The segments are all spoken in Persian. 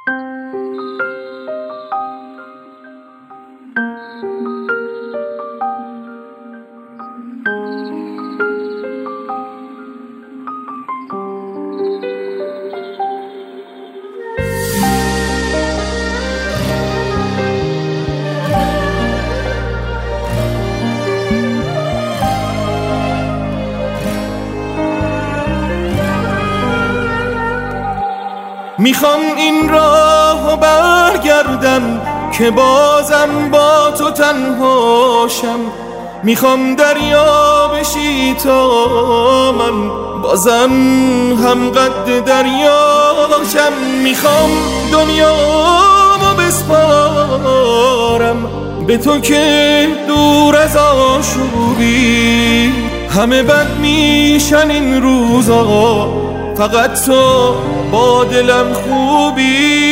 میخوام این راهو برگردم که بازم با تو تنهاشم، میخوام دریا بشی تا من بازم هم قد دریاشم، میخوام دنیامو بسپارم به تو که دور از آشوبی همه بد میشن این روزا، فقط تو با دلم خوبی.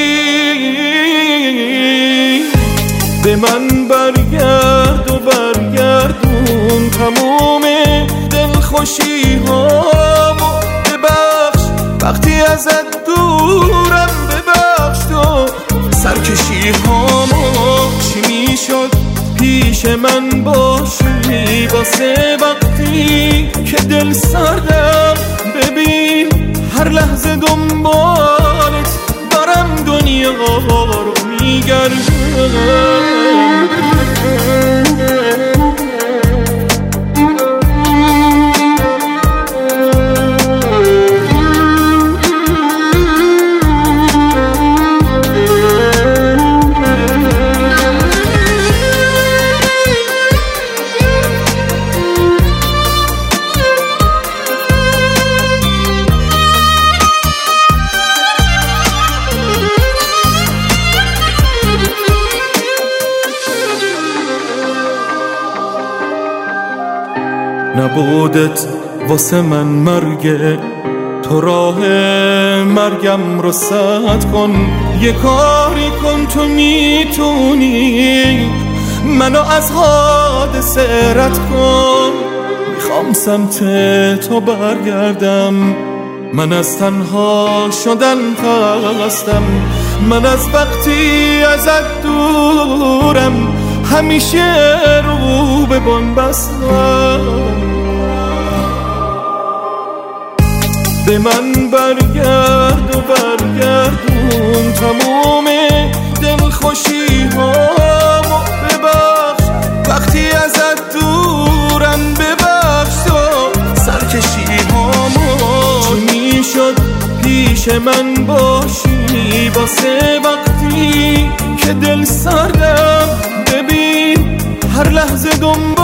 به من برگرد و برگردون تموم دلخوشی هامو، ببخش وقتی ازت دورم، ببخش تو سرکشی هامو. چی میشد پیش من باشی واسه وقتی که دل سردم، ببین هر لحظه دنبالت دارم دنیا رو میگردم. نبودت واسه من مرگه، تو راه مرگم رو سد کن، یه کاری کن تو میتونی منو از حادثه رد کن. میخوام سمت تو برگردم، من از تنها شدن خستم، من از وقتی ازت دورم همیشه رو به بن بستم. به من برگرد و برگردون تموم دلخوشی هامو، ببخش وقتی ازت دورم، ببخش تو سرکشی هامو. چی میشد پیش من باشی واسه وقتی که دل سردم، ببین هر لحظه